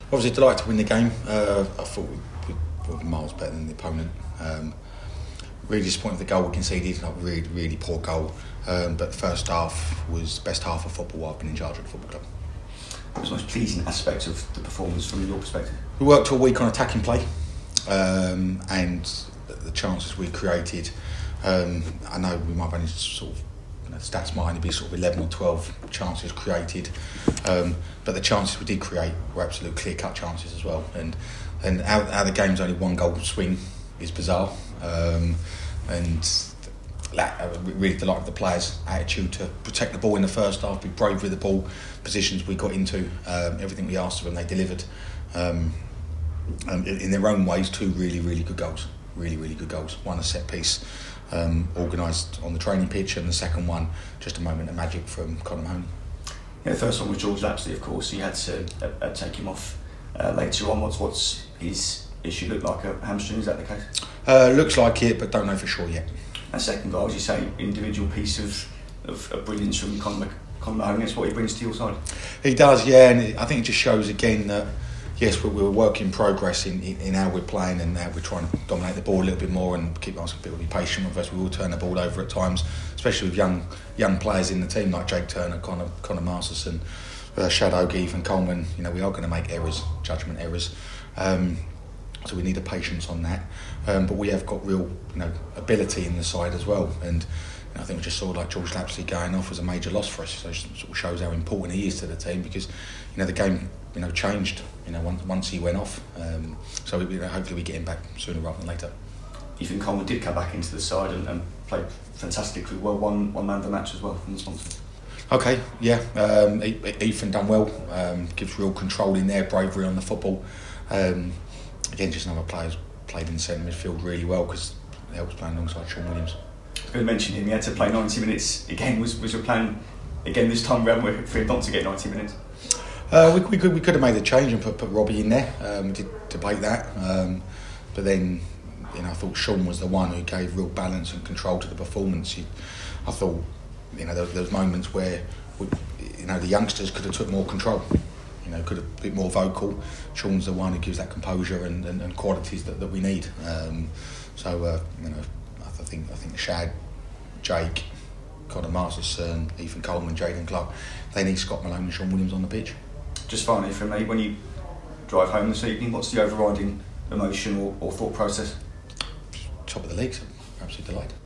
Obviously delighted to win the game. I thought we were miles better than the opponent. Really disappointed with the goal we conceded. Not really poor goal. But the first half was the best half of football I've been in charge of the football club. What was the most pleasing aspect of the performance from your perspective? We worked all week on attacking play, and the chances we created. I know we might have only sort of, stats might only be sort of 11 or 12 chances created, but the chances we did create were absolute clear-cut chances as well. And how the game's only one goal swing is bizarre. And really delighted with the players' attitude to protect the ball in the first half, be brave with the ball, positions we got into, everything we asked of them, they delivered. In their own ways, two really good goals. Really good goals. One a set piece, organised on the training pitch, and the second one just a moment of magic from Conor Mahoney. Yeah, the first one was George Lapsley, of course. You had to take him off later on. What's his issue? Look like a hamstring, is that the case? Looks like it, but don't know for sure yet. That second goal, as you say, individual piece of brilliance from Conor Mahoney. That's what he brings to your side. He does, yeah, and I think it just shows again that yes, we're a work in progress in how we're playing and how we're trying to dominate the ball a little bit more and keep asking people to be patient with us. We will turn the ball over at times, especially with young players in the team like Jake Turner, Conor Masterson, Shad O'Keefe, Ethan Coleman. We are going to make errors, judgment errors. So we need a patience on that. But we have got real ability in the side as well. And I think we just saw like George Lapsley going off was a major loss for us. So it sort of shows how important he is to the team because the game changed once he went off. So hopefully we get him back sooner rather than later. Ethan Coleman did come back into the side and played fantastically well. One man of the match as well from the sponsor. Okay, yeah. Ethan done well. Gives real control in there, bravery on the football. Again, just another player who's played in centre midfield really well because he helps playing alongside Sean Williams. I was going to mention him. He had to play 90 minutes again. Was your plan again this time around for him not to get 90 minutes? We could have made a change and put Robbie in there. We did debate that, but then I thought Sean was the one who gave real balance and control to the performance. I thought there was moments where the youngsters could have took more control. Could have been more vocal. Sean's the one who gives that composure and qualities that we need. I think Shad, Jake, Conor Masterson, Ethan Coleman, Jayden Clark, they need Scott Malone and Sean Williams on the pitch. Just finally from me, when you drive home this evening, what's the overriding emotion or thought process? Top of the league, so absolutely delighted.